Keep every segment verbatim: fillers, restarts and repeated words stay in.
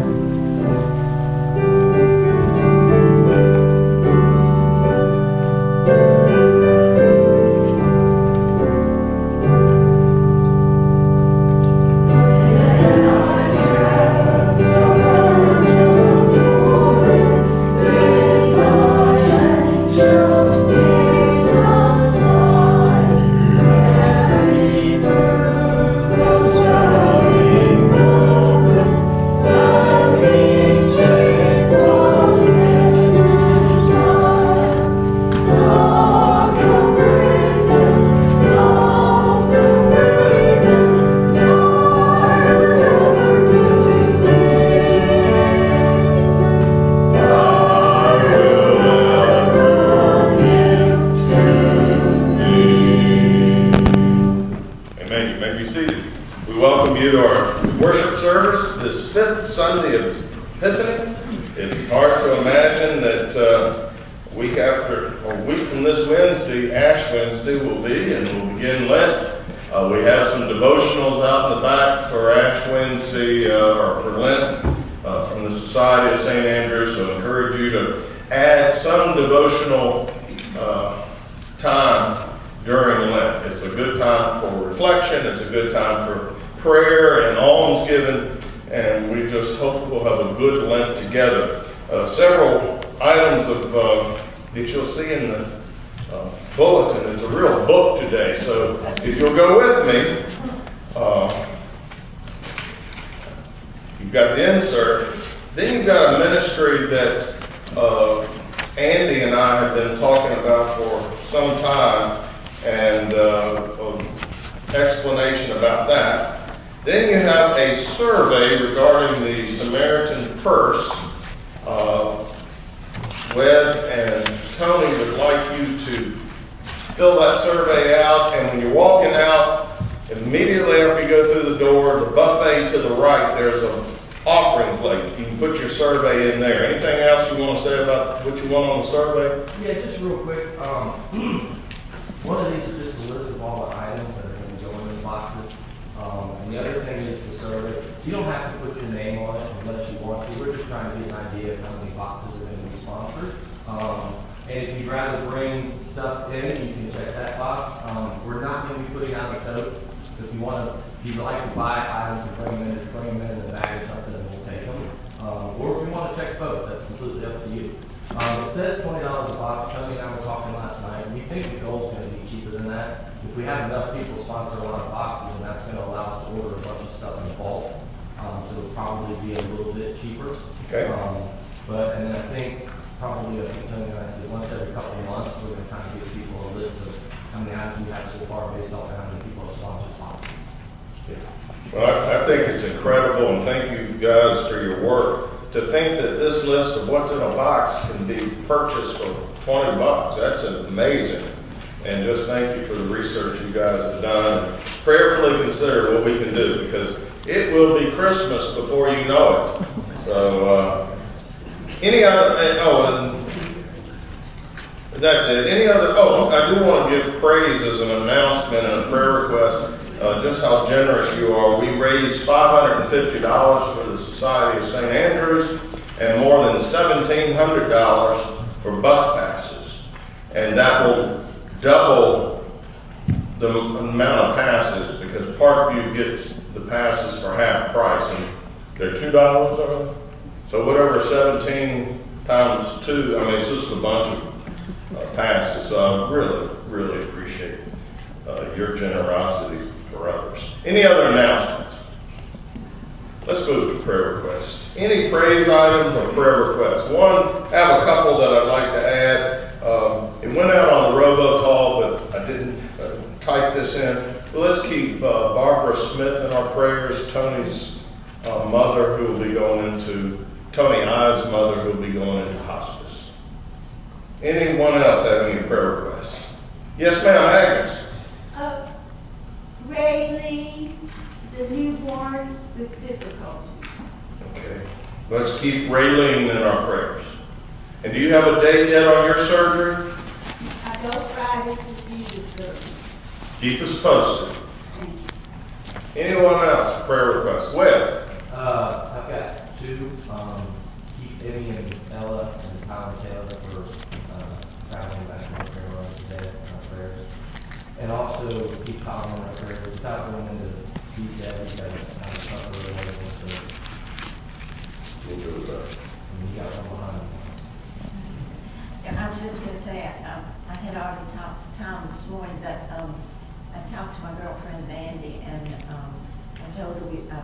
Anyone else? Prayer request. Webb. Uh, I've got two.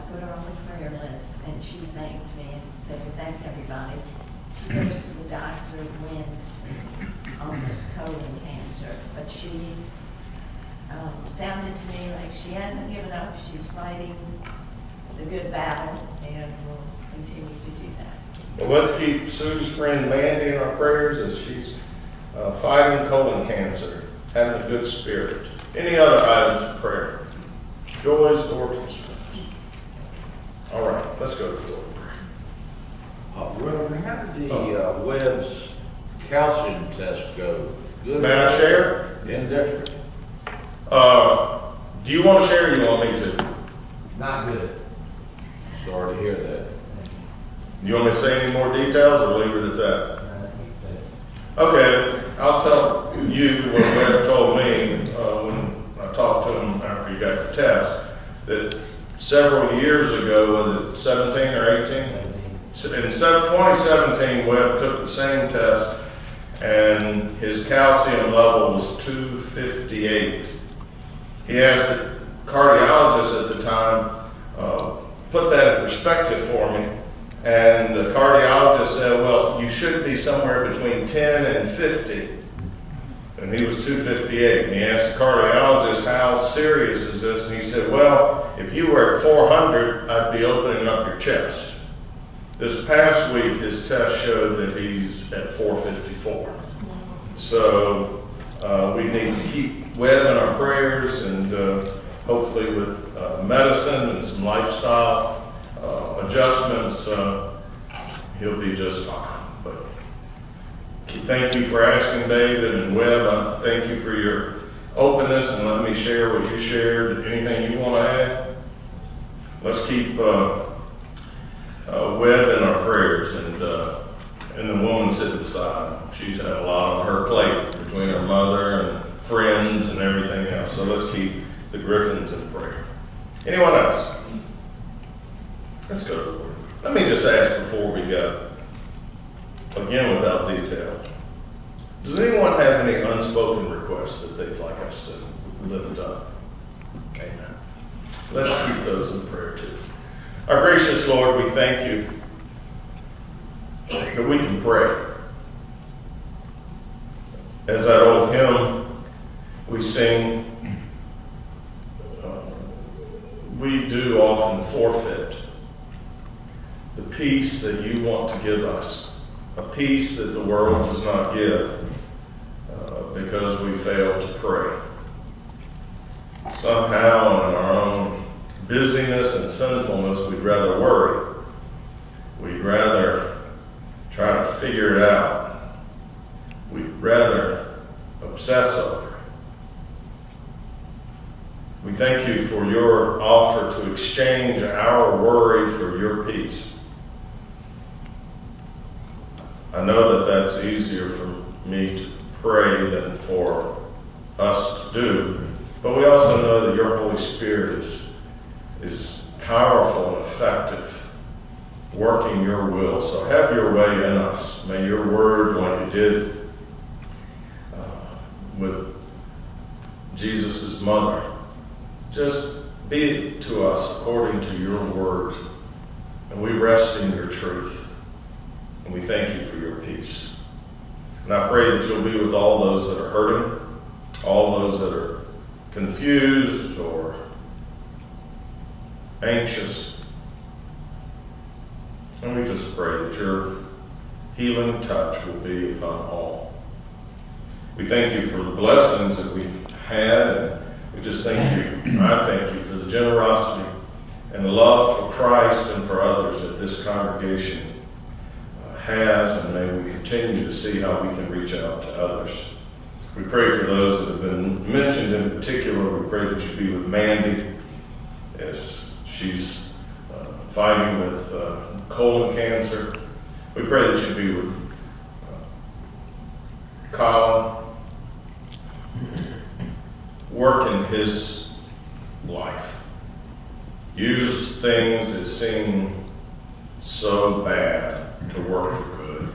put her on the prayer list, and she thanked me and said to thank everybody. She goes to the doctor and wins on this colon cancer, but she um, sounded to me like she hasn't given up. She's fighting the good battle, and will continue to do that. Well, let's keep Sue's friend Mandy in our prayers as she's uh, fighting colon cancer, having a good spirit. Any other items of prayer? Joy's Dorcas. All right, let's go to the Lord. Uh, Reverend, how did the uh, Webb's calcium test go? Good. May I share? Indifferent. Uh, do you want to share or you want me to? Not good. Sorry to hear that. You want me to say any more details or leave it at that? Okay, I'll tell you what Webb told me uh, when I talked to him after he got the test, that several years ago, was it seventeen or eighteen? In twenty seventeen, Webb took the same test and his calcium level was two fifty-eight. He asked the cardiologist at the time, uh, put that in perspective for me, and the cardiologist said, well, you should be somewhere between ten and fifty. And he was two fifty-eight. And he asked the cardiologist, how serious is this? And he said, well, if you were at four hundred, I'd be opening up your chest. This past week, his test showed that he's at four fifty-four. So uh, we need to keep Webb in our prayers, and uh, hopefully with uh, medicine and some lifestyle uh, adjustments, uh, he'll be just fine. But thank you for asking, David and Webb. I thank you for your openness and letting me share what you shared. Anything you want to add? Let's keep uh, uh, Webb in our prayers, and uh, and the woman sitting beside him. She's had a lot on her plate between her mother and friends and everything else. So let's keep the Griffins in prayer. Anyone else? Let's go to the Lord. Let me just ask before we go, again without detail, does anyone have any unspoken requests that they'd like us to lift up? Amen. Let's keep those in prayer too. Our gracious Lord, we thank you that we can pray. As that old hymn we sing, uh, we do often forfeit the peace that you want to give us, a peace that the world does not give, uh, because we fail to pray. Somehow in our own busyness and sinfulness, we'd rather worry. We'd rather try to figure it out. We'd rather obsess over it. We thank you for your offer to exchange our worry for your peace. I know that that's easier for me to pray than for us to do, but we also know that your Holy Spirit is, is powerful and effective, working your will. So have your way in us. May your word, like it did uh, with Jesus' mother, just be to us according to your word. And we rest in your truth. And we thank you for your peace. And I pray that you'll be with all those that are hurting, all those that are confused or anxious. And we just pray that your healing touch will be upon all. We thank you for the blessings that we've had, and we just thank you. I thank you for the generosity and the love for Christ and for others that this congregation uh, has, and may we continue to see how we can reach out to others. We pray for those that have been mentioned in particular. We pray that you be with Mandy as she's uh, fighting with uh, colon cancer. We pray that you be with uh, Colin, work in his life. Use things that seem so bad to work for good.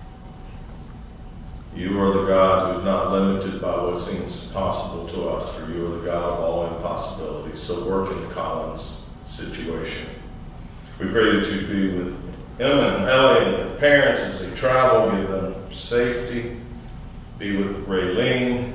You are the God who's not limited by what seems possible to us, for you are the God of all impossibilities. So work in Colin's situation. pray that you be with Emma and Ellie and their parents as they travel. Give them safety. Be with Raylene,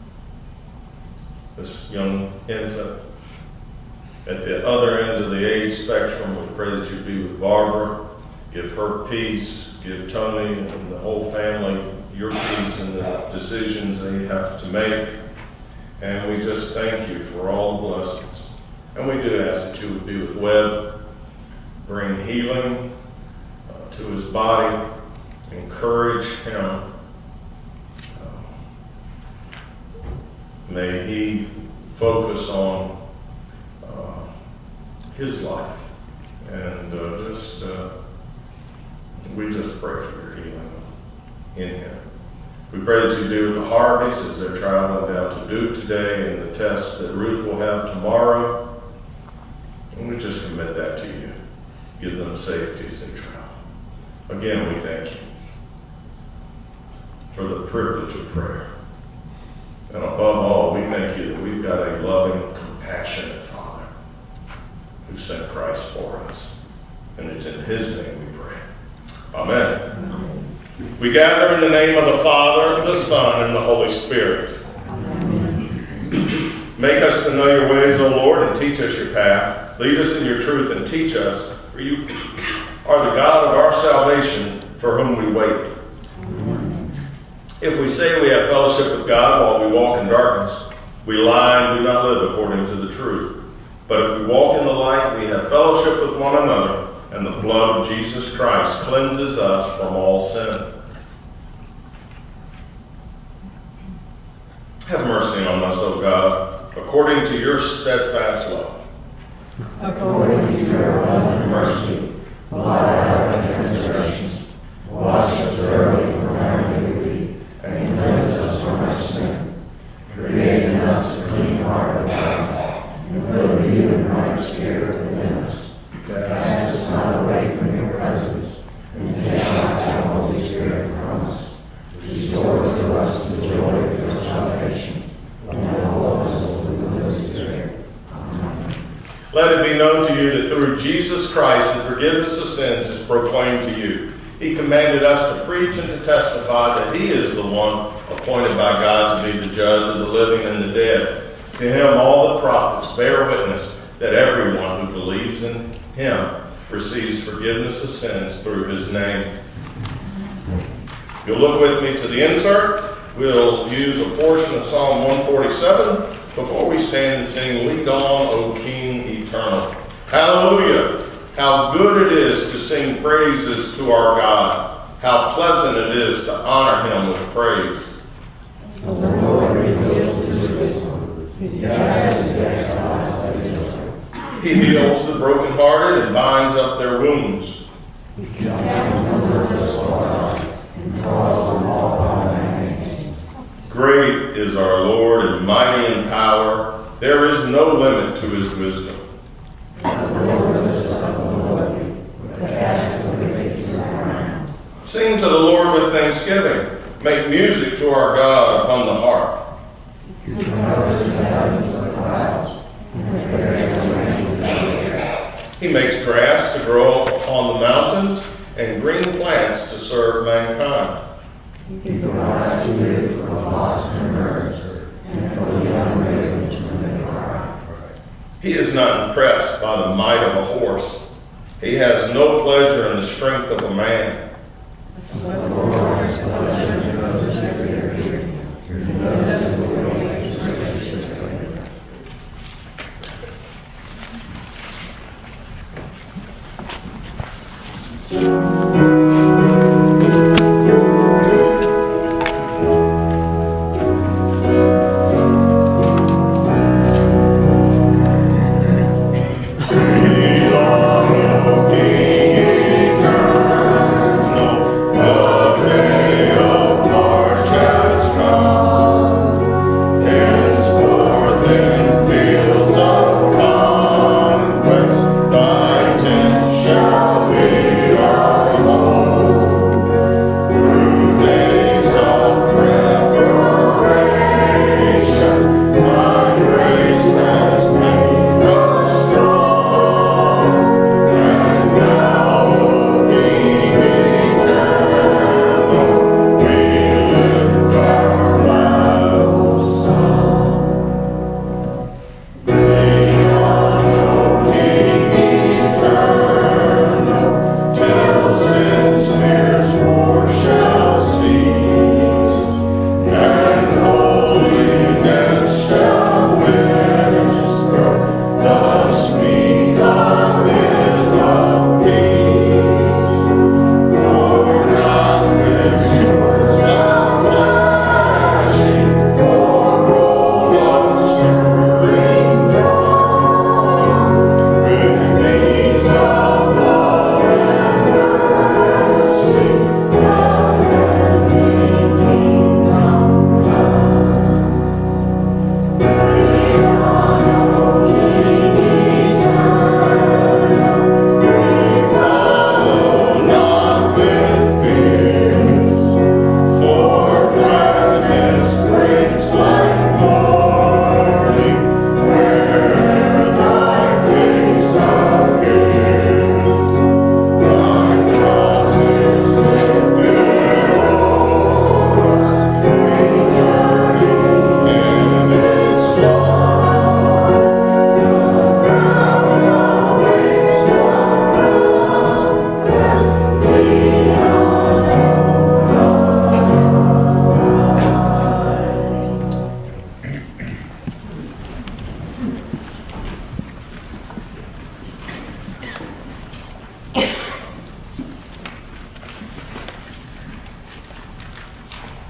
this young infant. At the other end of the age spectrum, we pray that you be with Barbara. Give her peace. Give Tony and the whole family your peace in the decisions they have to make. And we just thank you for all the blessings. And we do ask that you would be with Webb, bring healing uh, to his body, encourage him. Uh, may he focus on uh, his life. And uh, just, uh, we just pray for your healing in him. We pray that you be with the Harveys as they're traveling down to Duke today and the tests that Ruth will have tomorrow. And we just commit that to you. Give them safety as they travel. Again, we thank you for the privilege of prayer. And above all, we thank you that we've got a loving, compassionate Father who sent Christ for us. And it's in his name we pray. Amen. Amen. We gather in the name of the Father, the Son, and the Holy Spirit. Amen. Make us to know your ways, O Lord, and teach us your path. Lead us in your truth and teach us, for you are the God of our salvation, for whom we wait. Amen. If we say we have fellowship with God while we walk in darkness, we lie and do not live according to the truth. But if we walk in the light, we have fellowship with one another, and the blood of Jesus Christ cleanses us from all sin. Have mercy on us, O God, according to your steadfast love. According to your love and mercy, blot out our transgressions, wash us thoroughly from our iniquity, and cleanse us from our sin. Create in us a clean heart, O God, and put a new and right spirit within us. Cast us not away from your presence, and take not your Holy Spirit from us. Restore to us the joy of your salvation, and uphold us with the Holy Spirit. Amen. Let it be known to you that through Jesus Christ the forgiveness of sins is proclaimed to you. He commanded us to preach and to testify that he is the one appointed by God to be the judge of the living and the dead. To him all the prophets bear witness that everyone who believes in him receives forgiveness of sins through his name. You'll look with me to the insert. We'll use a portion of Psalm one forty-seven before we stand and sing, Lead On, O King Eternal. Hallelujah! How good it is to sing praises to our God. How pleasant it is to honor him with praise. The Lord reveals his wisdom. He guides the exiles of Israel. He heals the brokenhearted and binds up their wounds. He counts the numberless stars and calls them all by their names. Great is our Lord and mighty in power. There is no limit to his wisdom. The Lord lifts up the lowly, but casts the wicked to the ground. Sing to the Lord with thanksgiving. Make music to our God upon the harp. He covers the heavens with clouds, and prepares the rain with the air. He makes grass to grow upon the mountains and green plants to serve mankind. He provides food for the flocks and herds, and for the young ravens when they cry. He is not impressed by the might of a horse. He has no pleasure in the strength of a man. But the Lord has pleasure in those who fear him, and those who wait his gracious favor. Lead on, O King eternal, of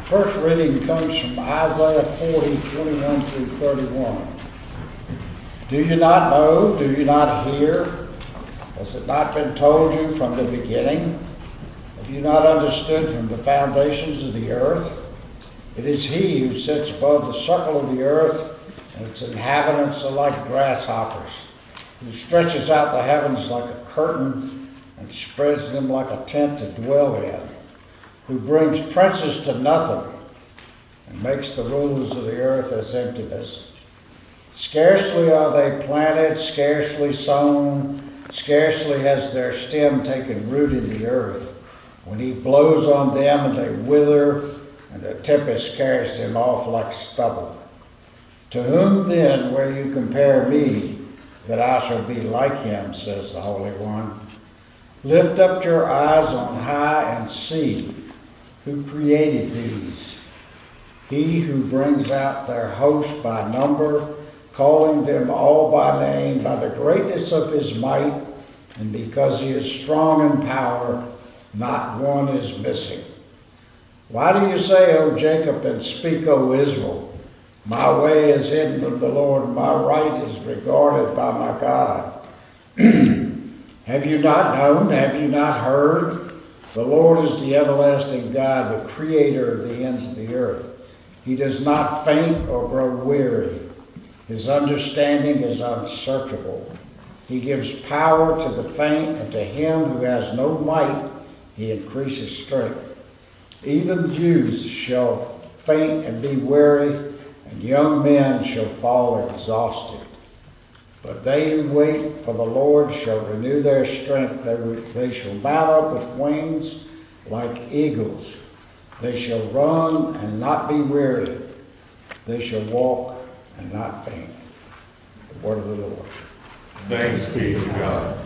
First reading comes from Isaiah forty, twenty-one through thirty-one. Do you not know? Do you not hear? Has it not been told you from the beginning? Have you not understood from the foundations of the earth? It is he who sits above the circle of the earth, and its inhabitants are like grasshoppers, who stretches out the heavens like a curtain and spreads them like a tent to dwell in, who brings princes to nothing and makes the rulers of the earth as emptiness. Scarcely are they planted, scarcely sown, scarcely has their stem taken root in the earth, when he blows on them and they wither, and the tempest carries them off like stubble. To whom then will you compare me, that I shall be like him, says the Holy One? Lift up your eyes on high and see who created these. He who brings out their host by number, calling them all by name, by the greatness of his might, and because he is strong in power, not one is missing. Why do you say, O Jacob, and speak, O Israel? My way is hidden from the Lord, my right is regarded by my God. Have you not known? Have you not heard? The Lord is the everlasting God, the creator of the ends of the earth. He does not faint or grow weary. His understanding is unsearchable. He gives power to the faint, and to him who has no might he increases strength. Even youths shall faint and be weary, and young men shall fall exhausted. But they who wait for the Lord shall renew their strength. They, they shall mount up with wings like eagles. They shall run and not be weary. They shall walk and not faint. The word of the Lord. Thanks be to God.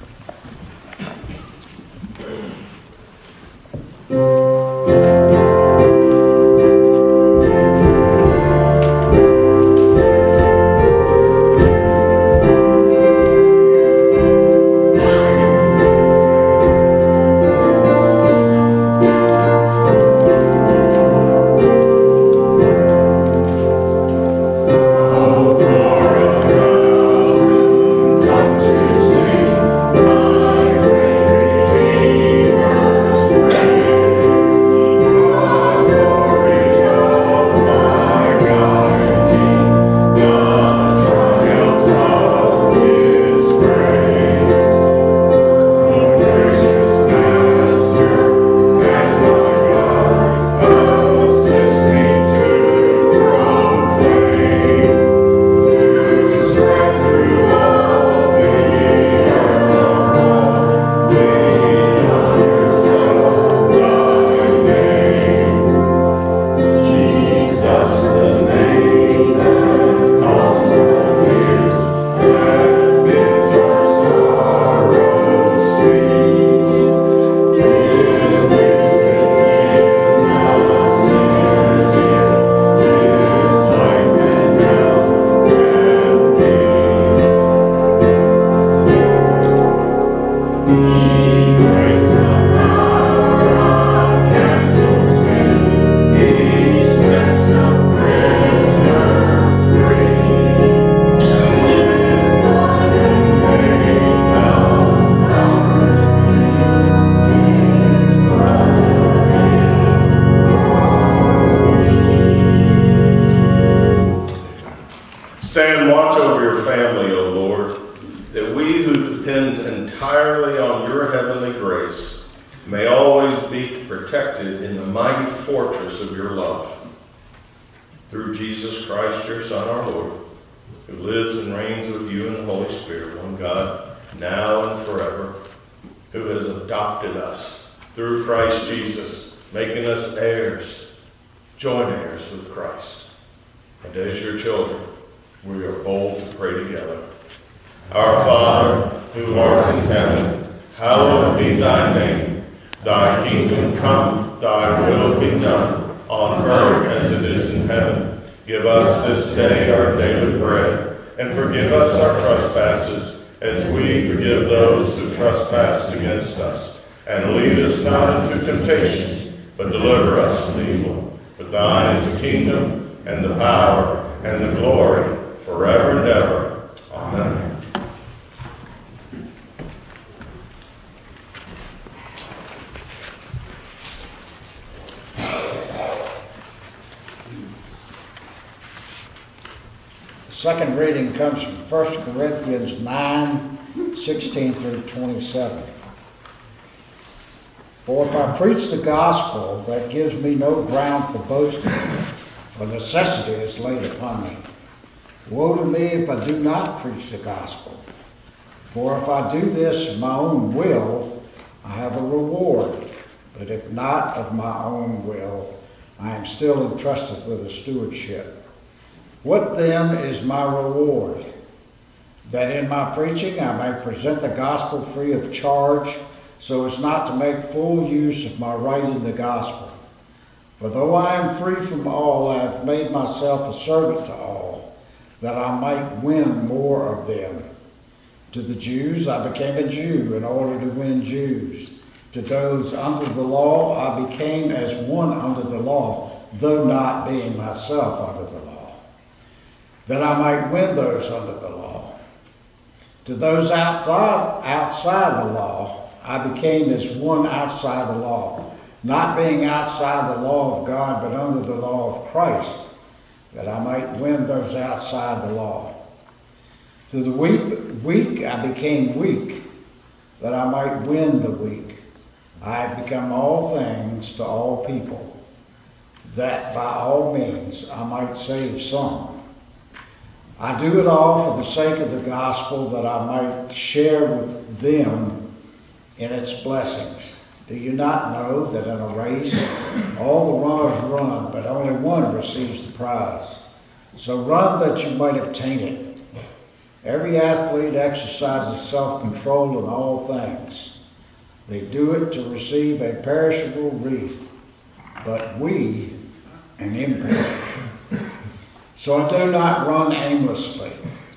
Stand watch over your family, O Lord, that we who depend entirely on your heavenly grace may always be protected in the mighty fortress of your love. Through Jesus Christ, your Son, our Lord, who lives and reigns with you in the Holy Spirit, one God, now and forever, who has adopted us through Christ Jesus, making us heirs, joint heirs with Christ. And as your children, we are bold to pray together. Our Father, who art in heaven, hallowed be thy name. Thy kingdom come, thy will be done, on earth as it is in heaven. Give us this day our daily bread, and forgive us our trespasses, as we forgive those who trespass against us. And lead us not into temptation, but deliver us from evil. For thine is the kingdom, and the power, and the glory, forever and ever. Amen. Second reading comes from First Corinthians nine, sixteen through twenty-seven. For if I preach the gospel, that gives me no ground for boasting, for necessity is laid upon me. Woe to me if I do not preach the gospel. For if I do this of my own will, I have a reward. But if not of my own will, I am still entrusted with a stewardship. What then is my reward? That in my preaching I may present the gospel free of charge, so as not to make full use of my right in the gospel. For though I am free from all, I have made myself a servant to all, that I might win more of them. To the Jews I became a Jew in order to win Jews. To those under the law I became as one under the law, though not being myself under the law, that I might win those under the law. To those outside, outside the law, I became as one outside the law, not being outside the law of God, but under the law of Christ, that I might win those outside the law. To the weak, weak I became weak, that I might win the weak. I have become all things to all people, that by all means I might save some. I do it all for the sake of the gospel, that I might share with them in its blessings. Do you not know that in a race all the runners run, but only one receives the prize? So run that you might obtain it. Every athlete exercises self-control in all things. They do it to receive a perishable wreath, but we an imperishable. So I do not run aimlessly.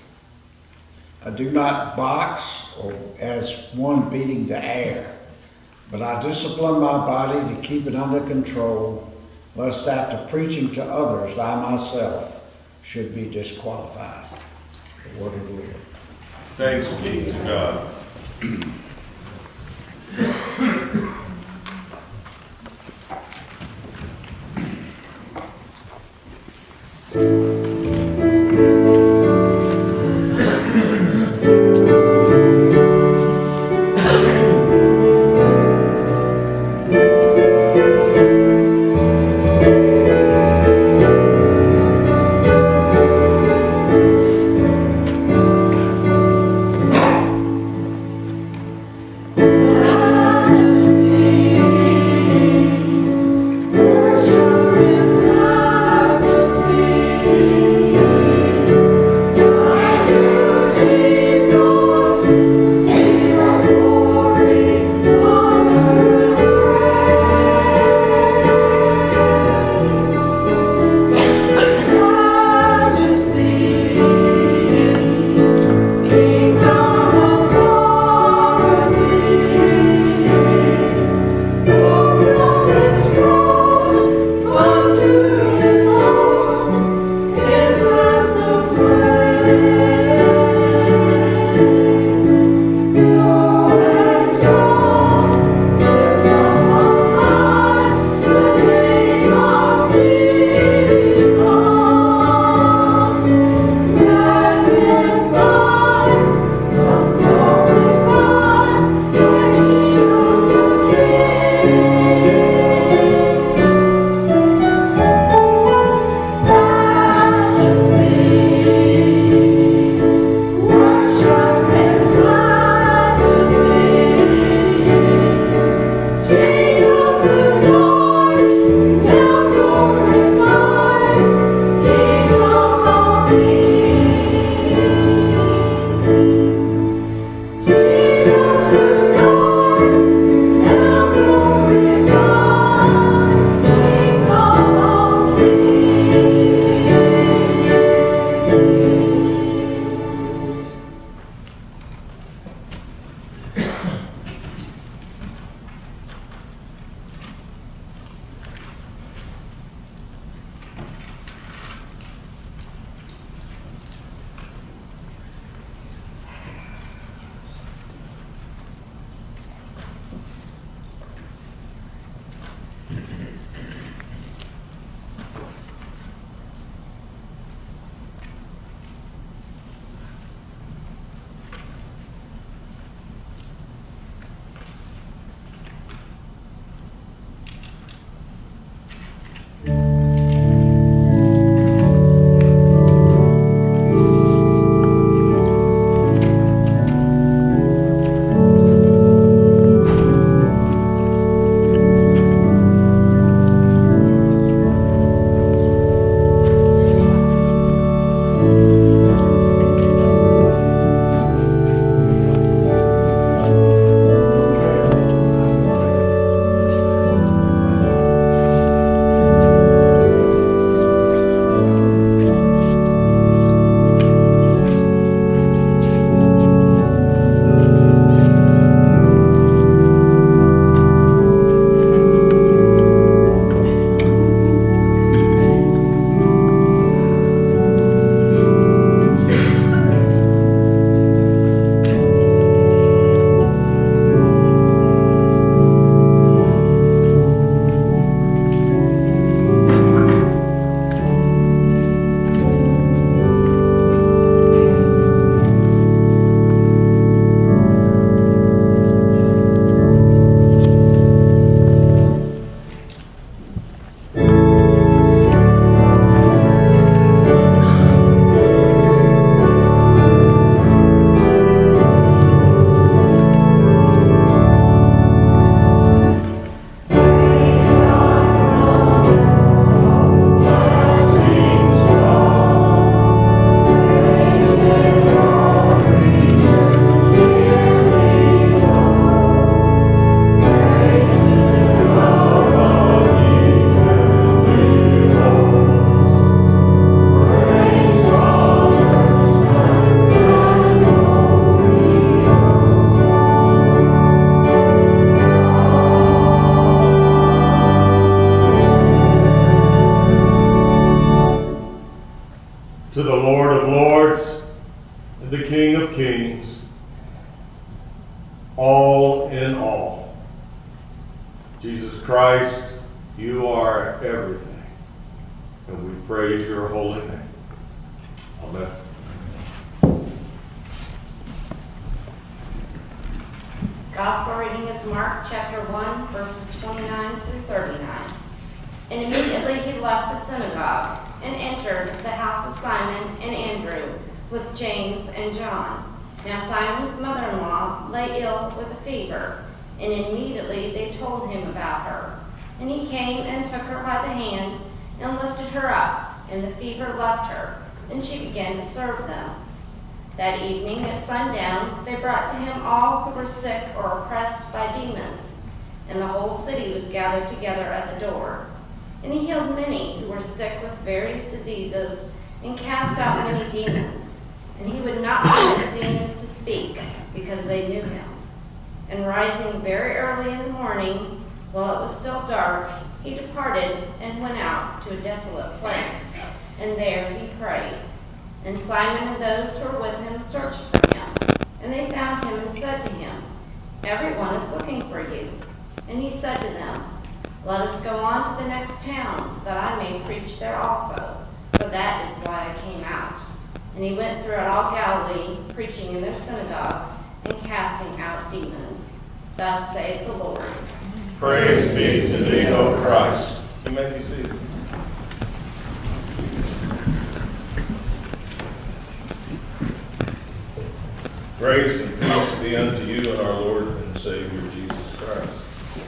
I do not box or as one beating the air, but I discipline my body to keep it under control, lest after preaching to others, I myself should be disqualified. The word of the Lord. Thanks be to God. Jesus Christ, you are everything, and we praise your holy name. Amen. Gospel reading is Mark chapter one, verses twenty-nine through thirty-nine. And immediately he left the synagogue and entered the house of Simon and Andrew with James and John. Now Simon's mother-in-law lay ill with a fever, and immediately they told him about her. And he came and took her by the hand and lifted her up, and the fever left her, and she began to serve them. That evening at sundown they brought to him all who were sick or oppressed by demons, and the whole city was gathered together at the door. And he healed many who were sick with various diseases, and cast out many demons. And he would not permit the demons to speak, because they knew him. And rising very early in the morning, while it was still dark, he departed and went out to a desolate place, and there he prayed. And Simon and those who were with him searched for him. And they found him and said to him, "Everyone is looking for you." And he said to them, "Let us go on to the next towns, that I may preach there also, for that is why I came out." And he went throughout all Galilee, preaching in their synagogues and casting out demons. Thus saith the Lord. Praise be to thee, O Christ. You may be seated. Grace and peace be unto you and our Lord and Savior Jesus Christ.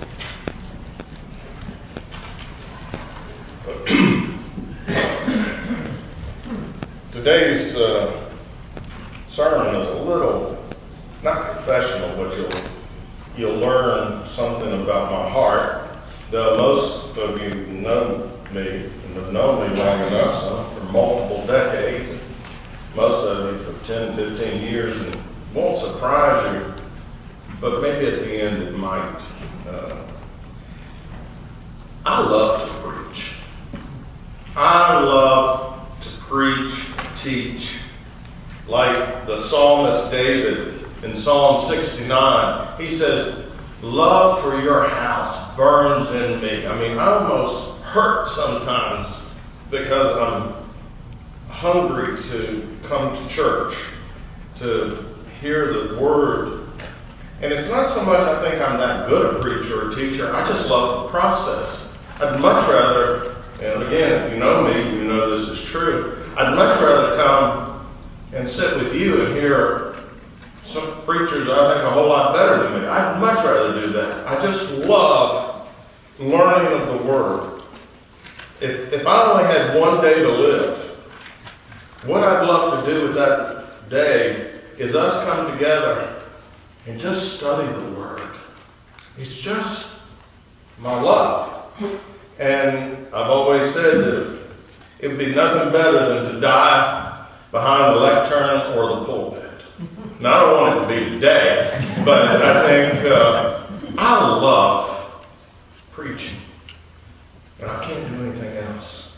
Today's uh, sermon is a little, not confessional, but you'll you'll learn something about my heart. Though most of you know me and have known me long enough, some for multiple decades, most of you for ten, fifteen years, and it won't surprise you, but maybe at the end it might. Uh, I love to preach. I love to preach, teach, like the psalmist David in Psalm sixty-nine. He says, "Love for your house burns in me." I mean, I almost hurt sometimes because I'm hungry to come to church, to hear the word. And it's not so much I think I'm that good a preacher or teacher. I just love the process. I'd much rather, and again, if you know me, you know this is true, I'd much rather come and sit with you and hear some preachers I think a whole lot better than me. I'd much rather do that. I just love learning of the Word. If, if I only had one day to live, what I'd love to do with that day is us come together and just study the Word. It's just my love. And I've always said that it would be nothing better than to die behind the lectern or the pulpit. Now, I don't want it to be today, but I think uh, I love preaching. And I can't do anything else.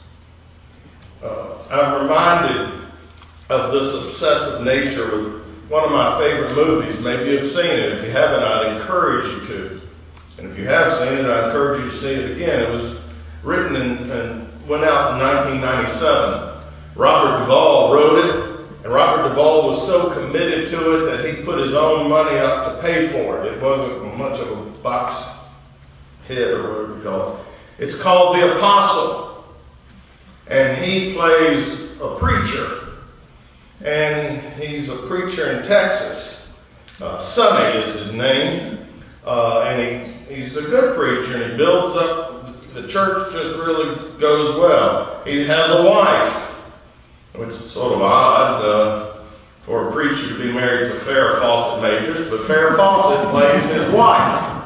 Uh, I'm reminded of this obsessive nature with one of my favorite movies. Maybe you've seen it. If you haven't, I'd encourage you to. And if you have seen it, I encourage you to see it again. It was written in, and went out in nineteen ninety-seven. Robert Duvall wrote it, and Robert Duvall was so committed to it that he put his own money up to pay for it. It wasn't much of a box hit or whatever you call it. It's called The Apostle. And he plays a preacher. And he's a preacher in Texas. Uh, Sonny is his name. Uh, and he, he's a good preacher, and he builds up. The church just really goes well. He has a wife. It's sort of odd uh, for a preacher to be married to Farrah Fawcett Majors, but Farrah Fawcett plays his wife.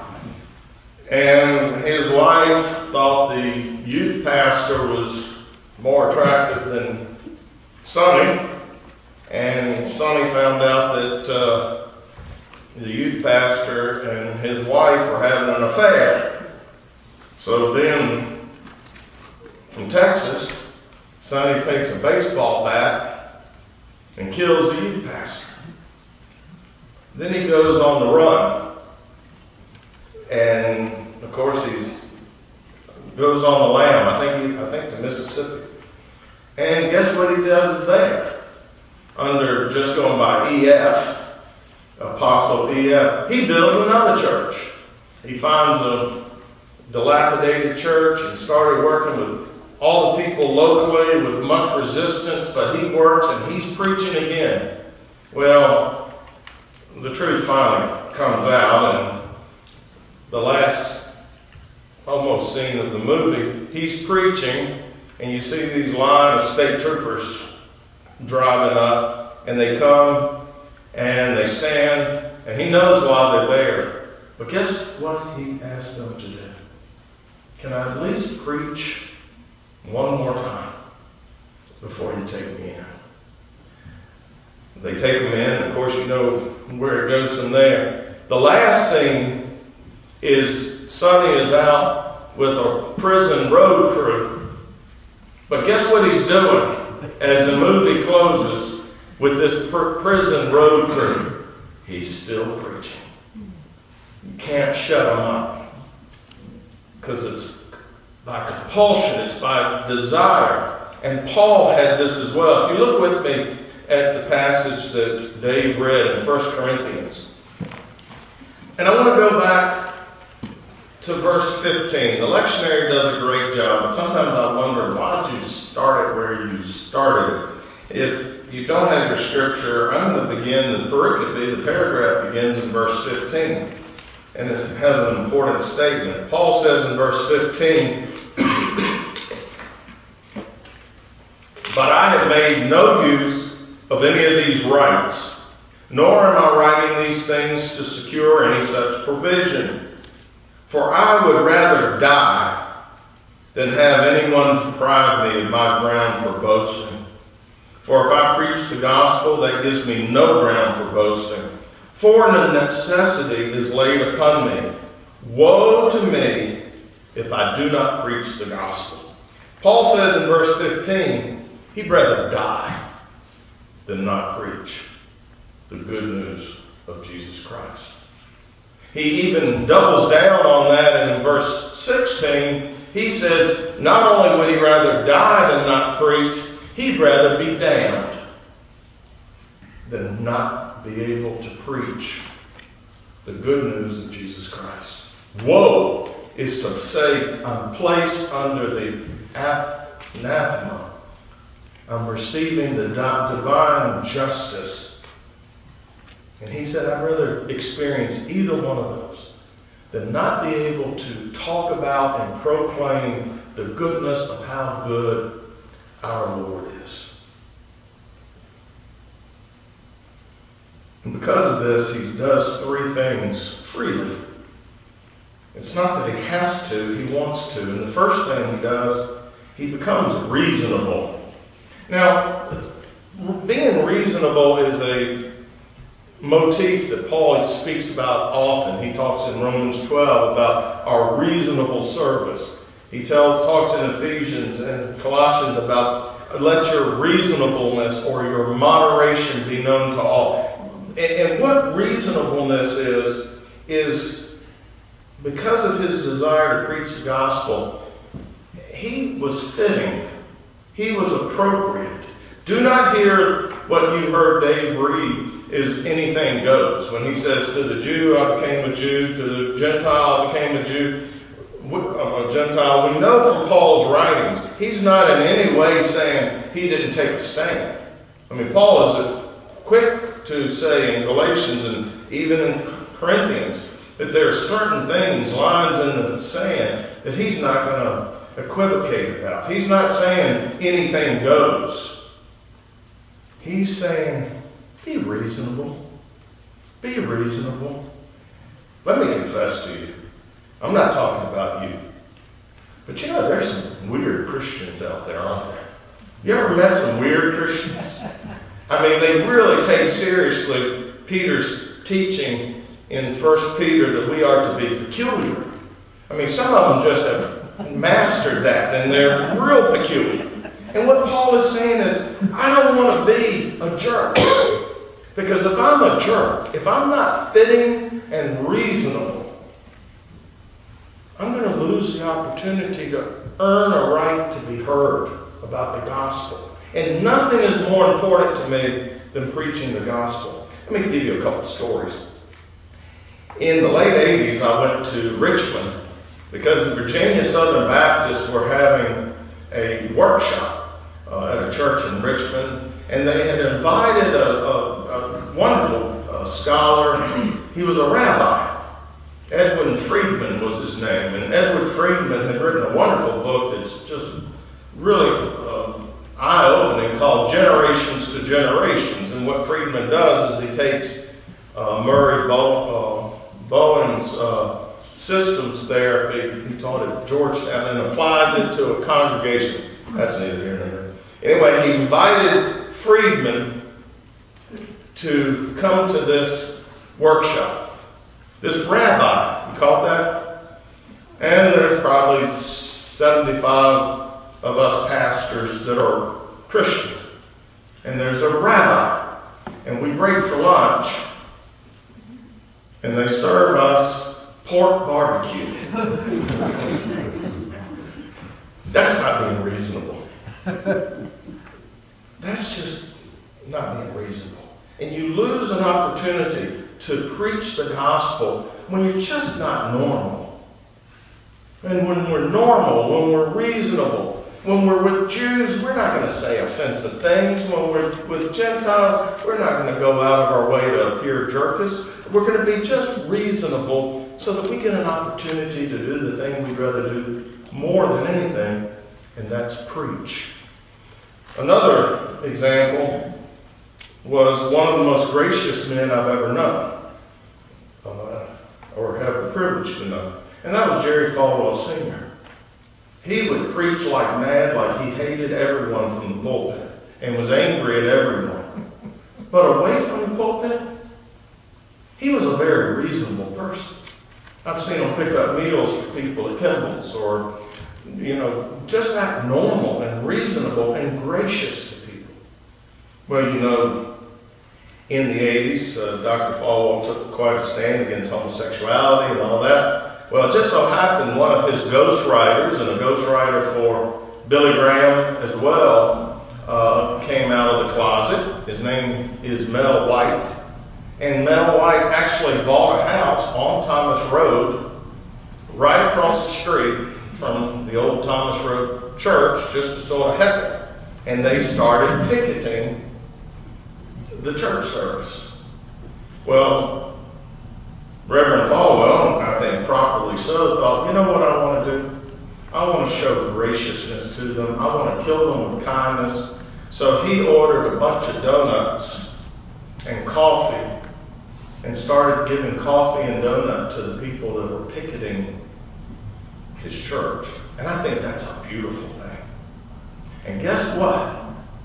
And his wife thought the youth pastor was more attractive than Sonny. And Sonny found out that uh, the youth pastor and his wife were having an affair. So then, from Texas, Sonny takes a baseball bat and kills the youth pastor. Then he goes on the run. And, of course, he's goes on the lam. I think he, I think to Mississippi. And guess what he does there? Under just going by E F, Apostle E F, he builds another church. He finds a dilapidated church and started working with all the people locally with much resistance, but he works and he's preaching again. Well, the truth finally comes out, and the last almost scene of the movie, he's preaching, and you see these line of state troopers driving up, and they come and they stand, and he knows why they're there. But guess what he asked them to do? Can I at least preach one more time before you take me in? They take him in. Of course, you know where it goes from there. The last scene is Sonny is out with a prison road crew. But guess what he's doing as the movie closes with this pr- prison road crew? He's still preaching. You can't shut him up. Because it's by compulsion, it's by desire. And Paul had this as well. If you look with me at the passage that Dave read in First Corinthians. And I want to go back to verse fifteen. The lectionary does a great job, but sometimes I wonder, why did you start it where you started it? If you don't have your scripture, I'm going to begin, the pericope, the paragraph begins in verse fifteen. And it has an important statement. Paul says in verse fifteen, "But I have made no use of any of these rights, nor am I writing these things to secure any such provision. For I would rather die than have anyone deprive me of my ground for boasting. For if I preach the gospel, that gives me no ground for boasting. For the necessity is laid upon me. Woe to me if I do not preach the gospel." Paul says in verse fifteen, he'd rather die than not preach the good news of Jesus Christ. He even doubles down on that, and in verse sixteen, he says not only would he rather die than not preach, he'd rather be damned than not be able to preach the good news of Jesus Christ. Woe is to say, I'm placed under the anathema. I'm receiving the divine justice. And he said, I'd rather experience either one of those than not be able to talk about and proclaim the goodness of how good our Lord is. And because of this, he does three things freely. It's not that he has to, he wants to. And the first thing he does, he becomes reasonable. Now, being reasonable is a motif that Paul speaks about often. He talks in Romans twelve about our reasonable service. He tells, talks in Ephesians and Colossians about let your reasonableness or your moderation be known to all. And, and what reasonableness is, is because of his desire to preach the gospel, he was fitting. He was appropriate. Do not hear what you heard Dave read is anything goes. When he says to the Jew, I became a Jew, to the Gentile, I became a Jew, a Gentile. We know from Paul's writings, he's not in any way saying he didn't take a stand. I mean, Paul is quick to say in Galatians and even in Corinthians that there are certain things, lines in the sand, that he's not going to equivocate about. He's not saying anything goes. He's saying, be reasonable. Be reasonable. Let me confess to you, I'm not talking about you. But you know, there's some weird Christians out there, aren't there? You ever met some weird Christians? I mean, they really take seriously Peter's teaching in First Peter that we are to be peculiar. I mean, some of them just have mastered that, and they're real peculiar. And what Paul is saying is, I don't want to be a jerk. Because if I'm a jerk, if I'm not fitting and reasonable, I'm to lose the opportunity to earn a right to be heard about the gospel. And nothing is more important to me than preaching the gospel. Let me give you a couple of stories. In the late eighties, I went to Richmond because the Virginia Southern Baptists were having a workshop uh, at a church in Richmond, and they had invited a, a, a wonderful uh, scholar. He was a rabbi. Edwin Friedman was his name, and Edwin Friedman had written a wonderful book that's just really uh, eye-opening called Generations to Generations. And what Friedman does is he takes uh, Murray Bow, uh, Bowen's uh, systems therapy, he taught at Georgetown, and applies it to a congregation. That's neither here nor there. Anyway, he invited Friedman to come to this workshop. This rabbi, you caught that? And there's probably seventy-five of us pastors that are Christian. And there's a rabbi. And we break for lunch. And they serve us pork barbecue. That's not being reasonable. That's just not being reasonable. And you lose an opportunity to preach the gospel when you're just not normal. And when we're normal, when we're reasonable, when we're with Jews, we're not going to say offensive things. When we're with Gentiles, we're not going to go out of our way to appear jerkish. We're going to be just reasonable so that we get an opportunity to do the thing we'd rather do more than anything, and that's preach. Another example was one of the most gracious men I've ever known, uh, or have the privilege to know, and that was Jerry Falwell Senior He would preach like mad, like he hated everyone from the pulpit and was angry at everyone. But away from the pulpit, he was a very reasonable person. I've seen him pick up meals for people at Kimball's, or, you know, just act normal and reasonable and gracious to people. Well, you know, in the eighties, uh, Doctor Falwell took quite a stand against homosexuality and all that. Well, it just so happened one of his ghostwriters, and a ghostwriter for Billy Graham as well, uh, came out of the closet. His name is Mel White. And Mel White actually bought a house on Thomas Road, right across the street from the old Thomas Road church, just to sort of heckle. And they started picketing the church service. Well, Reverend Falwell, I think properly so, thought, you know what I want to do? I want to show graciousness to them. I want to kill them with kindness. So he ordered a bunch of donuts and coffee and started giving coffee and donut to the people that were picketing his church. And I think that's a beautiful thing. And guess what?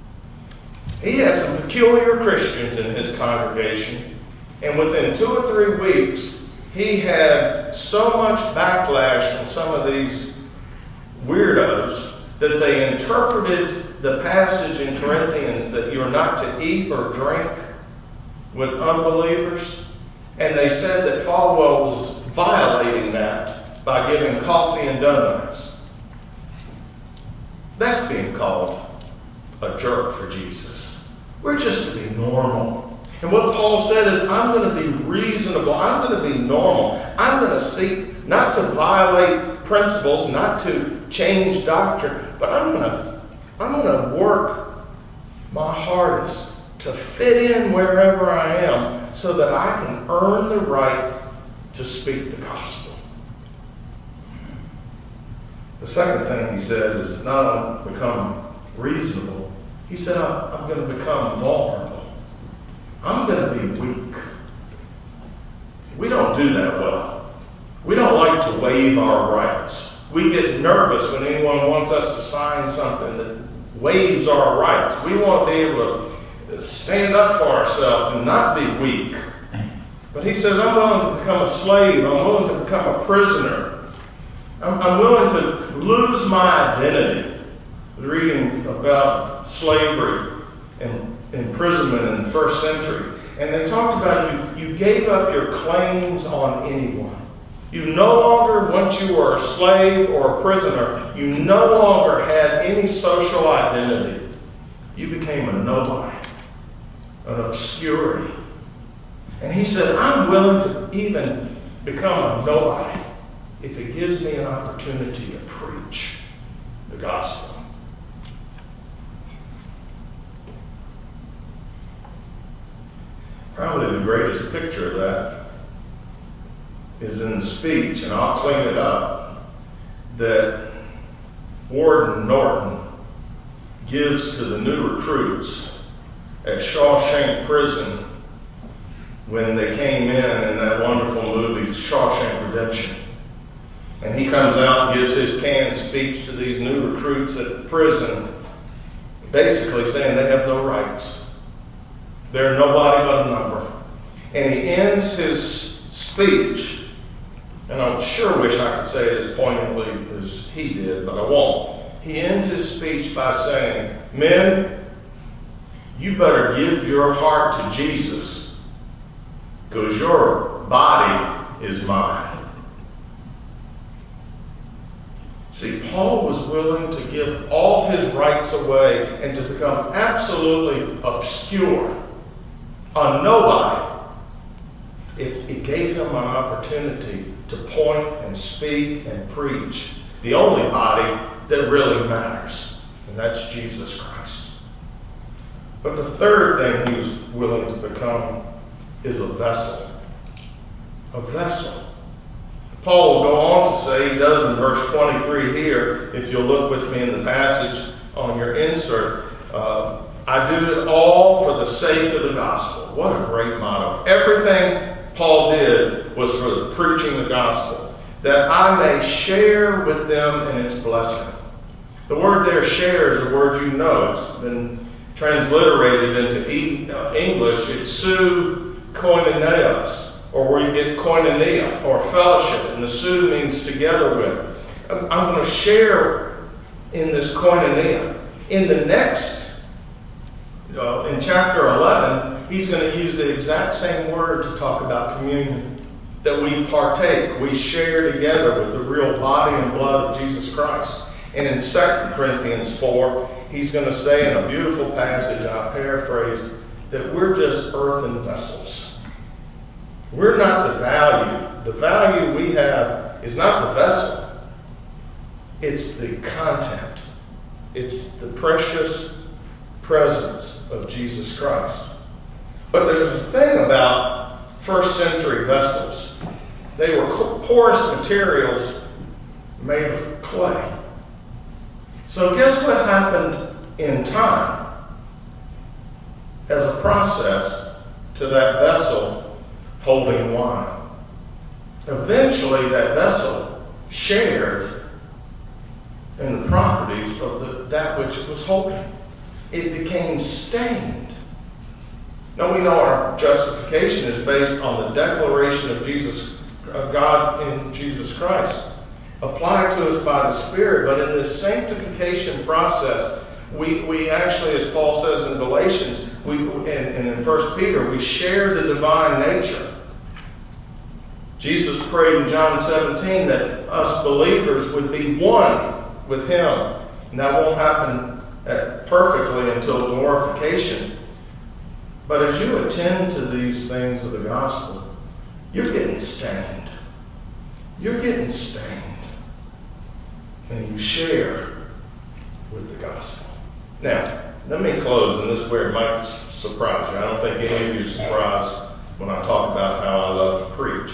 He had some peculiar Christians in his congregation, and within two or three weeks, he had so much backlash from some of these weirdos that they interpreted the passage in Corinthians that you're not to eat or drink with unbelievers, and they said that Falwell was violating that by giving coffee and donuts. That's being called a jerk for Jesus. We're just to be normal. And what Paul said is, I'm going to be reasonable. I'm going to be normal. I'm going to seek not to violate principles, not to change doctrine, but I'm going to, I'm going to work my hardest to fit in wherever I am so that I can earn the right to speak the gospel. The second thing he said is not only become reasonable, he said, I'm, I'm going to become vulnerable. I'm going to be weak. We don't do that well. We don't like to waive our rights. We get nervous when anyone wants us to sign something that waives our rights. We want to be able to stand up for ourselves and not be weak. But he says, I'm willing to become a slave. I'm willing to become a prisoner. I'm, I'm willing to lose my identity. Reading about slavery and imprisonment in the first century. And they talked about you, you gave up your claims on anyone. You no longer, once you were a slave or a prisoner, you no longer had any social identity. You became a nobody, an obscurity. And he said, I'm willing to even become a nobody if it gives me an opportunity to preach the gospel. Probably the greatest picture of that is in the speech, and I'll clean it up, that Warden Norton gives to the new recruits at Shawshank Prison when they came in in that wonderful movie, Shawshank Redemption. And he comes out and gives his canned speech to these new recruits at prison, basically saying they have no rights. They're nobody but a number. And he ends his speech, and I sure wish I could say it as poignantly as he did, but I won't. He ends his speech by saying, men, you better give your heart to Jesus, because your body is mine. See, Paul was willing to give all his rights away and to become absolutely obscure, a nobody, if it gave him an opportunity to point and speak and preach the only body that really matters, and that's Jesus Christ. But the third thing he was willing to become is a vessel. A vessel. Paul will go on to say, he does in verse twenty-three here, if you'll look with me in the passage on your insert, uh, I do it all for the sake of the gospel. What a great motto. Everything Paul did was for preaching the gospel, that I may share with them in its blessing. The word there, share, is a word you know. It's been transliterated into English. It's su koinonios, or where you get koinonia, or fellowship. And the su means together with. I'm going to share in this koinonia. In the next, uh, in chapter eleven, he's going to use the exact same word to talk about communion. That we partake, we share together with the real body and blood of Jesus Christ. And in Second Corinthians four, he's going to say in a beautiful passage, and I paraphrase, that we're just earthen vessels. We're not the value. The value we have is not the vessel. It's the content. It's the precious presence of Jesus Christ. But there's a thing about first century vessels. They were porous materials made of clay. So guess what happened in time as a process to that vessel holding wine? Eventually that vessel shared in the properties of the, that which it was holding. It became stained. Now we know our justification is based on the declaration of Jesus, of God in Jesus Christ, applied to us by the Spirit. But in this sanctification process, we, we actually, as Paul says in Galatians, we and, and in First Peter, we share the divine nature. Jesus prayed in John seventeen that us believers would be one with Him. And that won't happen at, perfectly until glorification. But as you attend to these things of the gospel, you're getting stained. You're getting stained. And you share with the gospel. Now, let me close, and this is where it might surprise you. I don't think any of you are surprised when I talk about how I love to preach.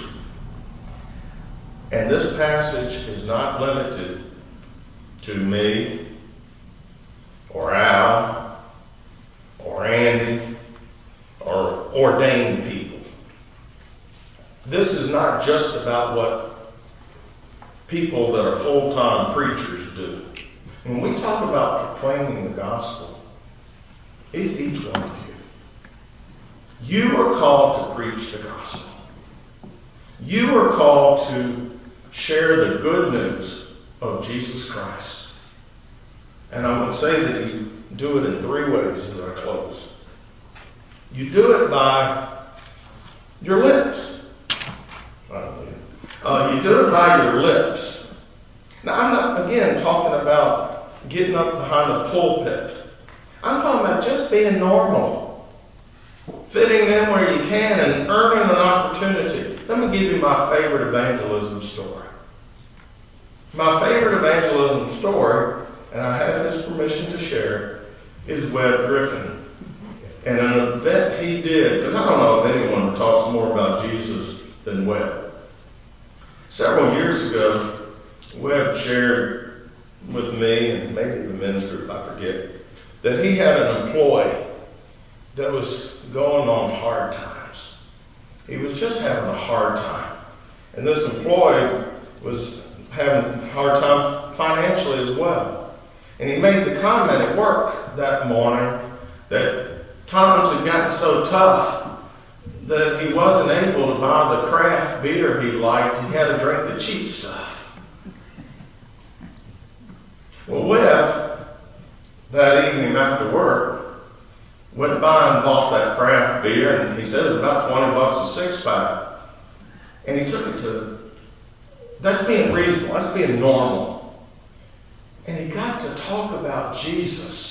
And this passage is not limited to me, or Al, or Andy, or ordained people. This is not just about what people that are full-time preachers do. When we talk about proclaiming the gospel, it's each one of you. You are called to preach the gospel. You are called to share the good news of Jesus Christ. And I'm going to say that you do it in three ways as I close. You do it by your lips. Hallelujah. Uh, you do it by your lips. Now, I'm not, again, talking about getting up behind a pulpit. I'm talking about just being normal. Fitting in where you can and earning an opportunity. Let me give you my favorite evangelism story. My favorite evangelism story, and I have his permission to share, is Webb Griffin. And an event he did, because I don't know of anyone that talks more about Jesus than Webb. Several years ago, Webb shared with me, and maybe the men's group, I forget, that he had an employee that was going on hard times. He was just having a hard time. And this employee was having a hard time financially as well. And he made the comment at work that morning that times had gotten so tough that he wasn't able to buy the craft beer he liked. He had to drink the cheap stuff. Well, Webb, that evening after work, went by and bought that craft beer, and he said it was about twenty bucks a six pack. And he took it to, that's being reasonable, that's being normal. And he got to talk about Jesus.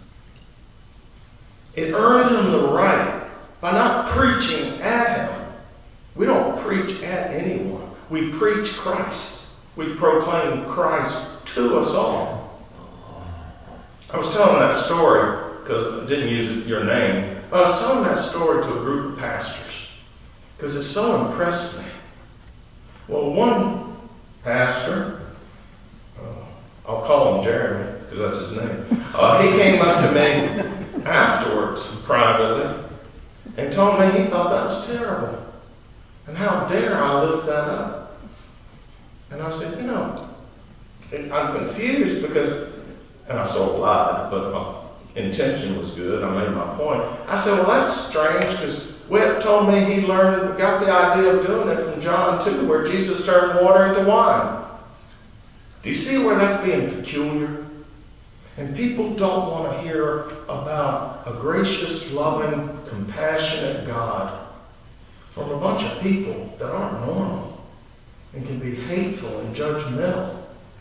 It earned him the right by not preaching at him. We don't preach at anyone. We preach Christ. We proclaim Christ to us all. I was telling that story because I didn't use your name. But I was telling that story to a group of pastors because it so impressed me. Well, one pastor, uh, I'll call him Jeremy because that's his name. Uh, he came up to me afterwards, privately, and told me he thought that was terrible. And how dare I lift that up? And I said, you know, I'm confused because, and I sort of lied, but my intention was good. I made my point. I said, well, that's strange because Webb told me he learned, got the idea of doing it from John two, where Jesus turned water into wine. Do you see where that's being peculiar? And people don't want to hear about a gracious, loving, compassionate God from a bunch of people that aren't normal and can be hateful and judgmental.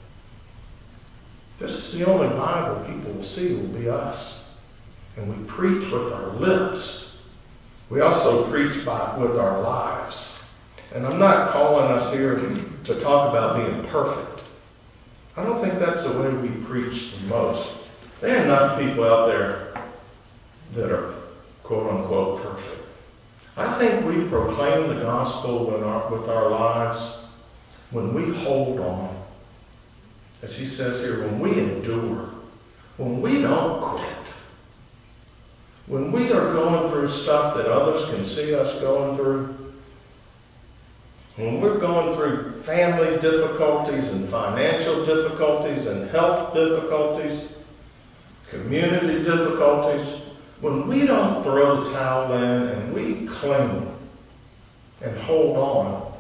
This is the only Bible people will see will be us. And we preach with our lips. We also preach by, with our lives. And I'm not calling us here to talk about being perfect. I don't think that's the way we preach the most. There are enough people out there that are quote-unquote perfect. I think we proclaim the gospel with our, with our lives when we hold on. As he says here, when we endure. When we don't quit. When we are going through stuff that others can see us going through. When we're going through family difficulties and financial difficulties and health difficulties, community difficulties, when we don't throw the towel in and we cling and hold on,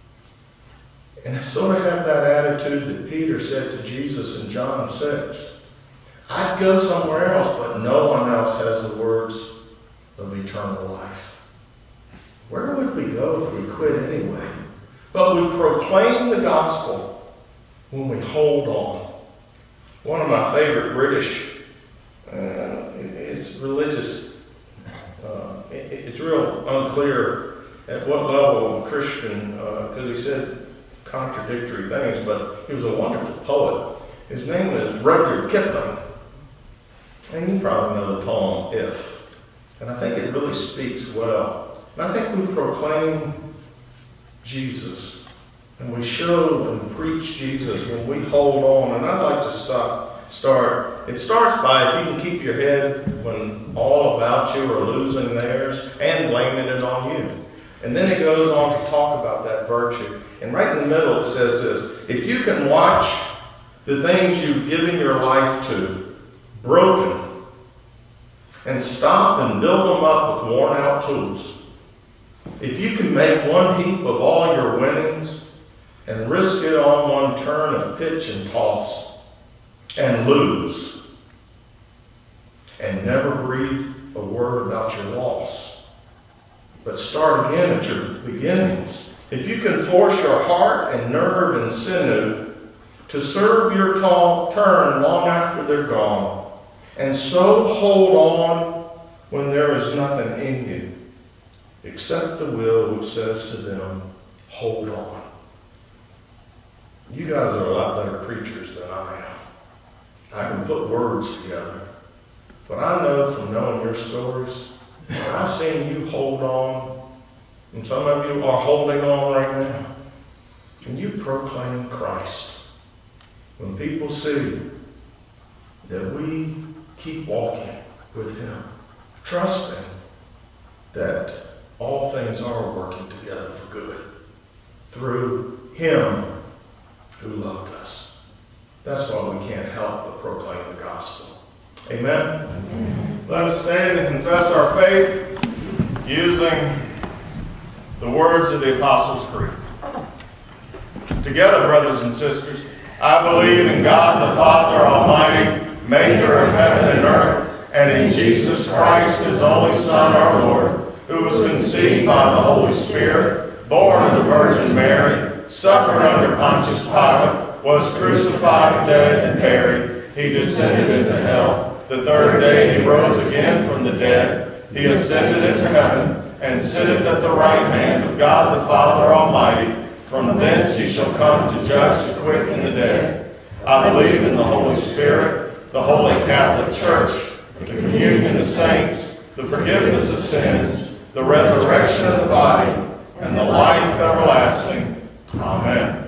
and sort of have that attitude that Peter said to Jesus in John six, I'd go somewhere else, but no one else has the words of eternal life. Where would we go if we quit anyway? But we proclaim the gospel when we hold on. One of my favorite British, uh, it's religious, uh, it, it's real unclear at what level of Christian, because uh, he said contradictory things, but he was a wonderful poet. His name is Rudyard Kipling. And you probably know the poem, If. And I think it really speaks well. And I think we proclaim Jesus. And we show and preach Jesus when we hold on. And I'd like to stop, start. It starts by if you can keep your head when all about you are losing theirs and blaming it on you. And then it goes on to talk about that virtue. And right in the middle it says this. If you can watch the things you've given your life to broken and stop and build them up with worn out tools. If you can make one heap of all your winnings and risk it on one turn of pitch and toss and lose and never breathe a word about your loss, but start again at your beginnings if you can force your heart and nerve and sinew to serve your tall turn long after they're gone, and so hold on when there is nothing in you, except the will which says to them, hold on. You guys are a lot better preachers than I am. I can put words together. But I know from knowing your stories, I've seen you hold on, and some of you are holding on right now, and you proclaim Christ. When people see that we keep walking with Him, trusting that all things are working together for good through Him who loved us. That's why we can't help but proclaim the gospel. Amen? Amen. Let us stand and confess our faith using the words of the Apostles' Creed. Together, brothers and sisters, I believe in God the Father Almighty, maker of heaven and earth, and in Jesus Christ, His only Son, our Lord, who was conceived by the Holy Spirit, born of the Virgin Mary, suffered under Pontius Pilate, was crucified, dead, and buried. He descended into hell. The third day He rose again from the dead. He ascended into heaven, and sitteth at the right hand of God the Father Almighty. From thence He shall come to judge the quick and the dead. I believe in the Holy Spirit, the Holy Catholic Church, the communion of saints, the forgiveness of sins, the resurrection of the body, and the life everlasting. Amen.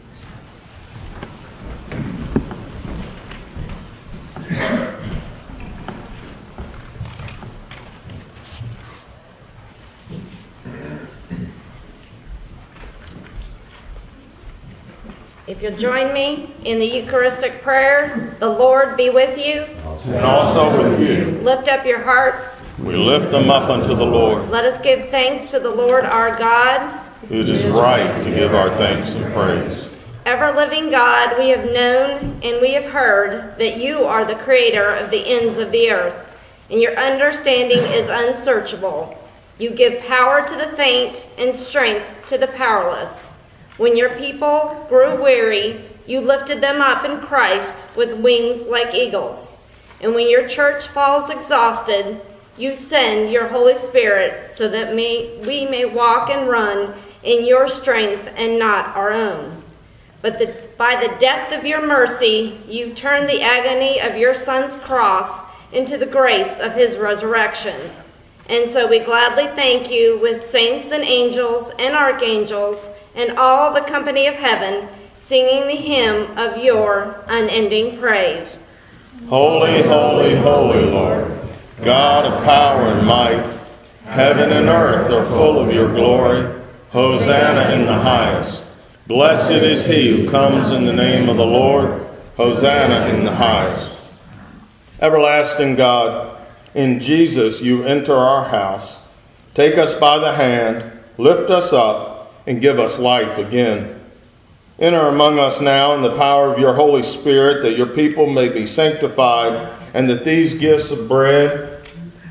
If you'll join me in the Eucharistic prayer, the Lord be with you. And also with you. Lift up your hearts. We lift them up unto the Lord. Let us give thanks to the Lord our God. It is right to give our thanks and praise. Ever-living God, we have known and we have heard that you are the creator of the ends of the earth, and your understanding is unsearchable. You give power to the faint and strength to the powerless. When your people grew weary, you lifted them up in Christ with wings like eagles. And when your church falls exhausted, you send your Holy Spirit so that may, we may walk and run in your strength and not our own. But the, by the depth of your mercy, you turn the agony of your Son's cross into the grace of His resurrection. And so we gladly thank you with saints and angels and archangels and all the company of heaven, singing the hymn of your unending praise. Holy, holy, holy Lord, God of power and might, heaven and earth are full of your glory. Hosanna in the highest. Blessed is he who comes in the name of the Lord. Hosanna in the highest. Everlasting God, in Jesus you enter our house. Take us by the hand, lift us up, and give us life again. Enter among us now in the power of your Holy Spirit, that your people may be sanctified, and that these gifts of bread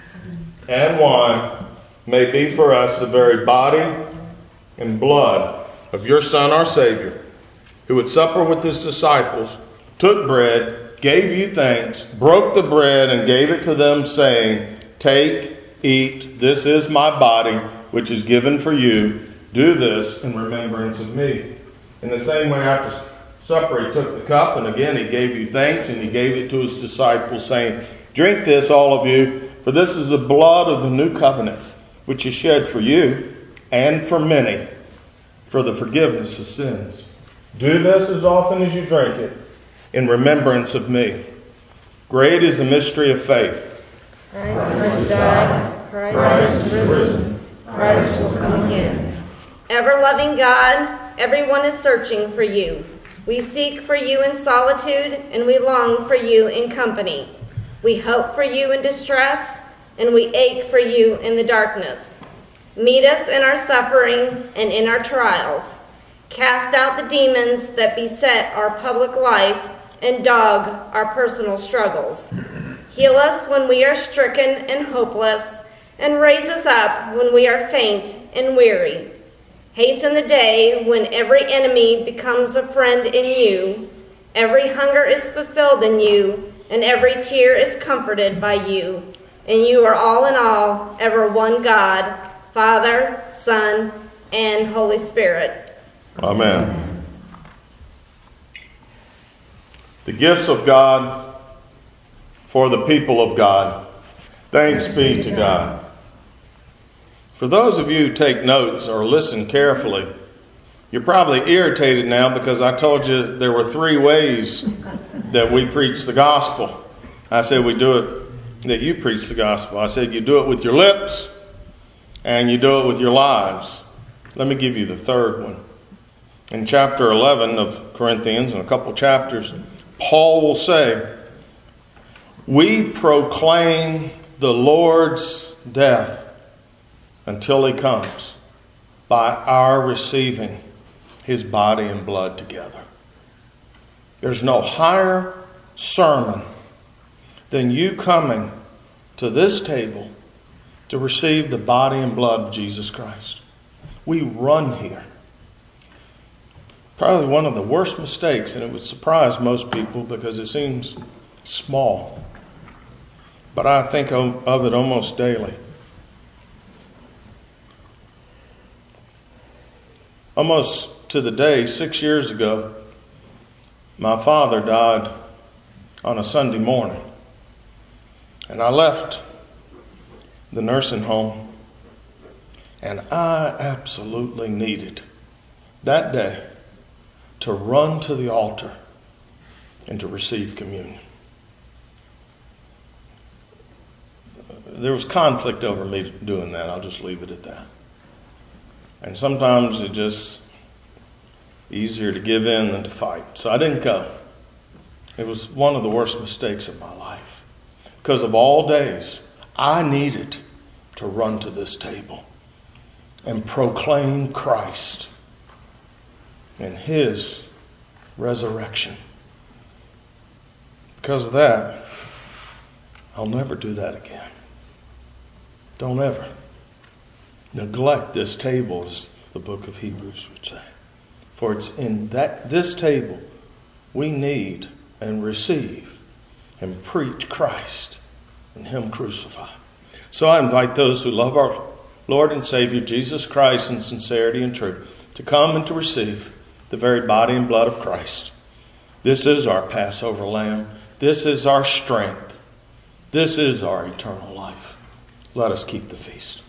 and wine may be for us the very body and blood of your Son, our Savior, who at supper with his disciples took bread, gave you thanks, broke the bread, and gave it to them, saying, "Take, eat, this is my body, which is given for you. Do this in remembrance of me." In the same way, after supper, he took the cup, and again he gave you thanks, and he gave it to his disciples, saying, "Drink this, all of you, for this is the blood of the new covenant, which is shed for you and for many for the forgiveness of sins. Do this as often as you drink it in remembrance of me." Great is the mystery of faith. Christ has died, Christ is risen, Christ will come again. Ever-loving God, everyone is searching for you. We seek for you in solitude, and we long for you in company. We hope for you in distress, and we ache for you in the darkness. Meet us in our suffering and in our trials. Cast out the demons that beset our public life and dog our personal struggles. Heal us when we are stricken and hopeless, and raise us up when we are faint and weary. Hasten the day when every enemy becomes a friend in you, every hunger is fulfilled in you, and every tear is comforted by you. And you are all in all, ever one God, Father, Son, and Holy Spirit. Amen. The gifts of God for the people of God. Thanks be to God. For those of you who take notes or listen carefully, you're probably irritated now because I told you there were three ways that we preach the gospel. I said we do it, that you preach the gospel. I said you do it with your lips and you do it with your lives. Let me give you the third one. In chapter eleven of Corinthians, in a couple chapters, Paul will say, we proclaim the Lord's death until he comes by our receiving his body and blood together. There's no higher sermon than you coming to this table to receive the body and blood of Jesus Christ. We run here. Probably one of the worst mistakes, and it would surprise most people because it seems small. But I think of, of it almost daily. Almost to the day, six years ago, my father died on a Sunday morning. And I left the nursing home, and I absolutely needed that day to run to the altar and to receive communion. There was conflict over me doing that. I'll just leave it at that. And sometimes it's just easier to give in than to fight. So I didn't go. It was one of the worst mistakes of my life. Because of all days, I needed to run to this table and proclaim Christ and his resurrection. Because of that, I'll never do that again. Don't ever neglect this table, as the book of Hebrews would say. For it's in that this table we need and receive and preach Christ and him crucified. So I invite those who love our Lord and Savior Jesus Christ in sincerity and truth to come and to receive the very body and blood of Christ. This is our Passover lamb. This is our strength. This is our eternal life. Let us keep the feast.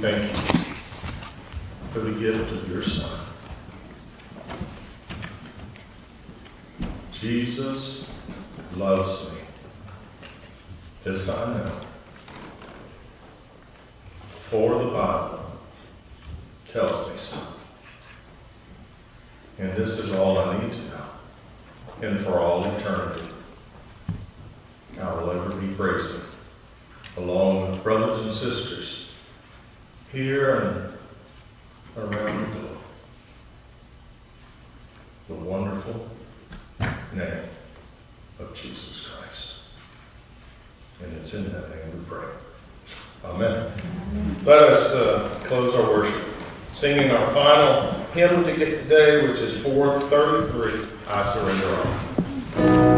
thank you for the gift of your Son. Jesus loves me. This I know. For the Bible tells me so. And this is all I need to know. And for all eternity, I will ever be praising, along with brothers and sisters here and around the globe, the wonderful name of Jesus Christ. And it's in that name we pray. Amen. Let us uh, close our worship singing our final hymn to get today, which is four thirty-three, I Surrender All.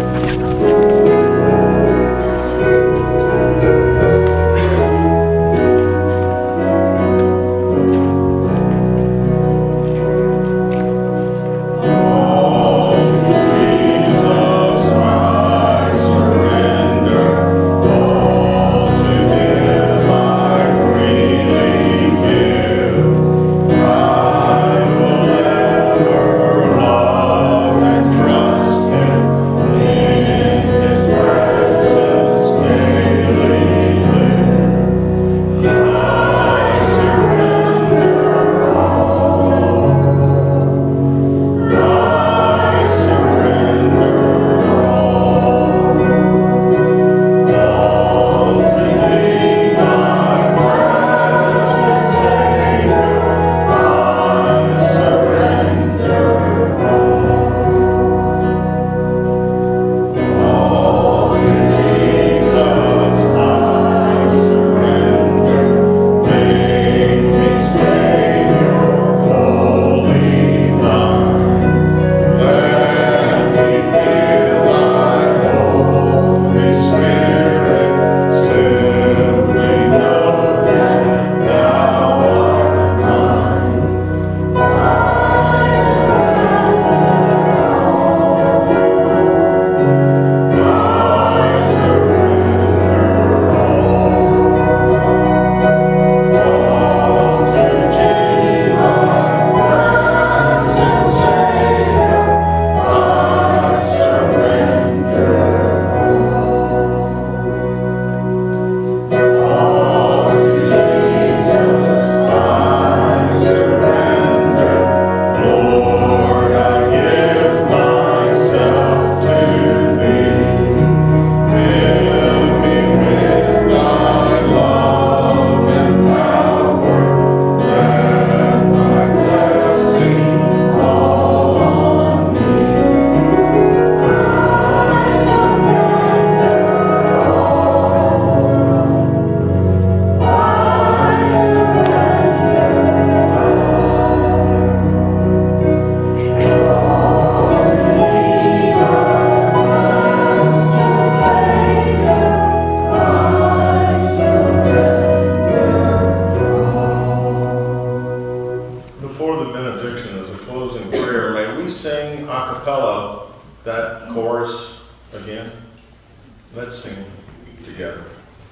That chorus again. Let's sing together.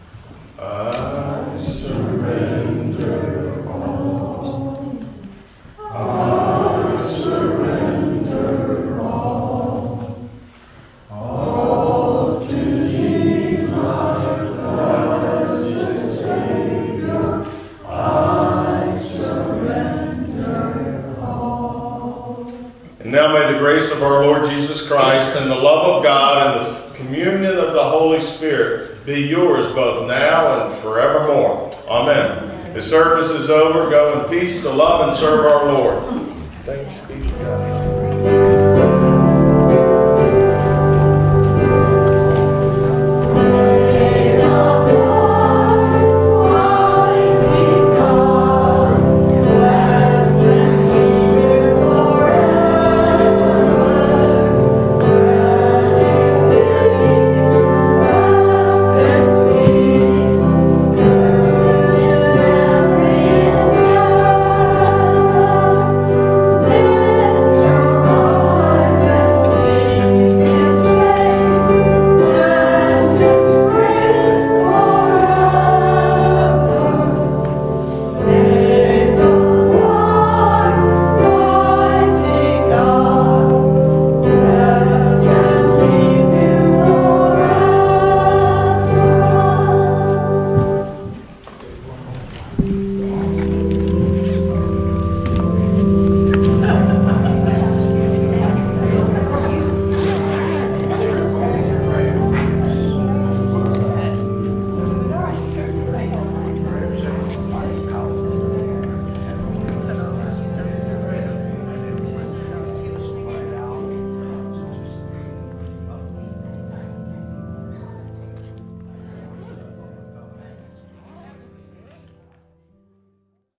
I surrender all. I surrender all. All to Thee, my blessed Savior. I surrender all. And now may the grace of our Lord Jesus Christ and the love of God and the communion of the Holy Spirit be yours both now and forevermore. Amen. The service is over. Go in peace to love and serve our Lord. Thanks.